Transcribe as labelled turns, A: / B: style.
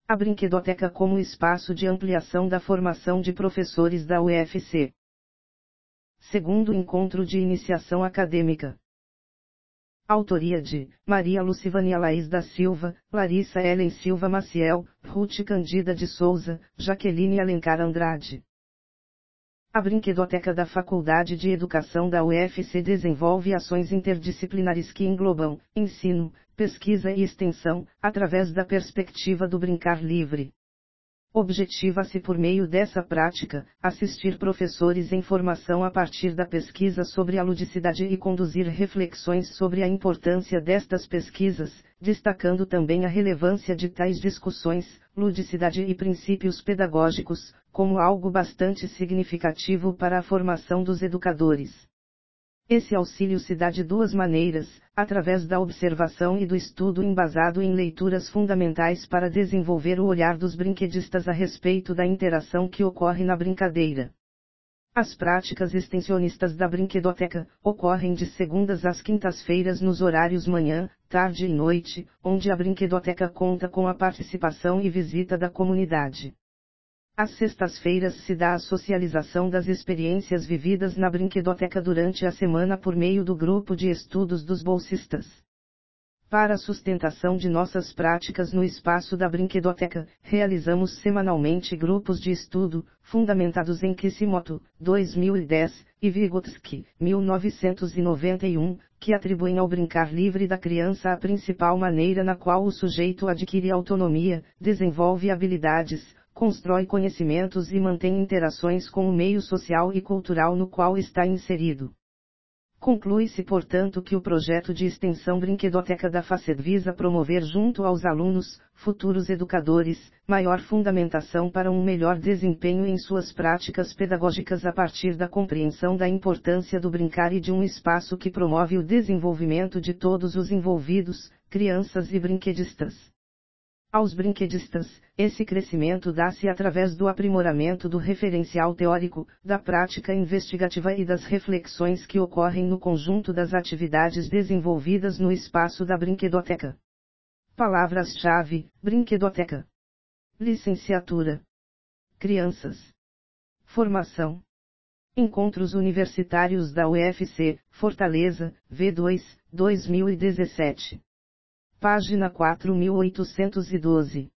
A: A Brinquedoteca como espaço de ampliação da formação de professores da UFC. Segundo encontro de iniciação acadêmica. Autoria de Maria Lucivânia Laís da Silva, Larissa Ellen Silva Maciel, Ruth Candida de Souza, Jaqueline Alencar Andrade. A Brinquedoteca da Faculdade de Educação da UFC desenvolve ações interdisciplinares que englobam ensino, pesquisa e extensão, através da perspectiva do brincar livre. Objetiva-se por meio dessa prática, assistir professores em formação a partir da pesquisa sobre a ludicidade e conduzir reflexões sobre a importância destas pesquisas, destacando também a relevância de tais discussões, ludicidade e princípios pedagógicos, como algo bastante significativo para a formação dos educadores. Esse auxílio se dá de duas maneiras, através da observação e do estudo embasado em leituras fundamentais para desenvolver o olhar dos brinquedistas a respeito da interação que ocorre na brincadeira. As práticas extensionistas da Brinquedoteca ocorrem de segundas às quintas-feiras nos horários manhã, tarde e noite, onde a Brinquedoteca conta com a participação e visita da comunidade. Às sextas-feiras se dá a socialização das experiências vividas na Brinquedoteca durante a semana por meio do grupo de estudos dos bolsistas. Para a sustentação de nossas práticas no espaço da Brinquedoteca, realizamos semanalmente grupos de estudo, fundamentados em Kishimoto, 2010, e Vygotsky, 1991, que atribuem ao brincar livre da criança a principal maneira na qual o sujeito adquire autonomia, desenvolve habilidades, constrói conhecimentos e mantém interações com o meio social e cultural no qual está inserido. Conclui-se, portanto, que o projeto de extensão Brinquedoteca da FACED visa promover junto aos alunos, futuros educadores, maior fundamentação para um melhor desempenho em suas práticas pedagógicas a partir da compreensão da importância do brincar e de um espaço que promove o desenvolvimento de todos os envolvidos, crianças e brinquedistas. Aos brinquedistas, esse crescimento dá-se através do aprimoramento do referencial teórico, da prática investigativa e das reflexões que ocorrem no conjunto das atividades desenvolvidas no espaço da Brinquedoteca. Palavras-chave: Brinquedoteca, licenciatura, crianças, formação. Encontros Universitários da UFC, Fortaleza, V2, 2017. Página 4812.